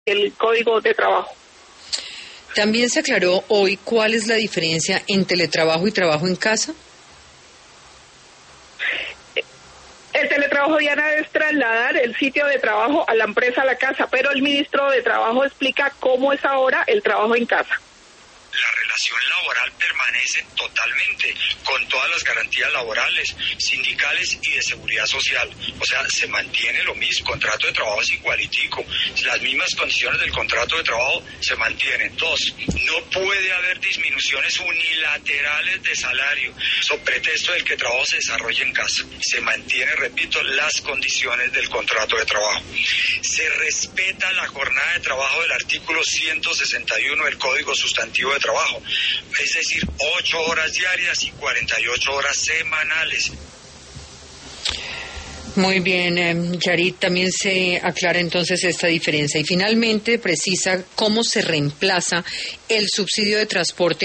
el Código de Trabajo. También se aclaró hoy cuál es la diferencia en teletrabajo y trabajo en casa. El teletrabajo, Diana, es trasladar el sitio de trabajo a la empresa, a la casa, pero el ministro de Trabajo explica cómo es ahora el trabajo en casa. La relación laboral permanece totalmente con todas las garantías laborales, sindicales y de seguridad social. O sea, se mantiene lo mismo, contrato de trabajo es igualitico, las mismas condiciones del contrato de trabajo se mantienen. Dos, no puede haber disminuciones unilaterales de salario sobre pretexto del que el trabajo se desarrolle en casa. Se mantiene, repito, las condiciones del contrato de trabajo. Se respeta la jornada de trabajo del artículo 161 del Código Sustantivo de Trabajo, es decir, 8 horas diarias y 48 horas semanales. Muy bien, Yarit, también se aclara entonces esta diferencia y finalmente precisa cómo se reemplaza el subsidio de transporte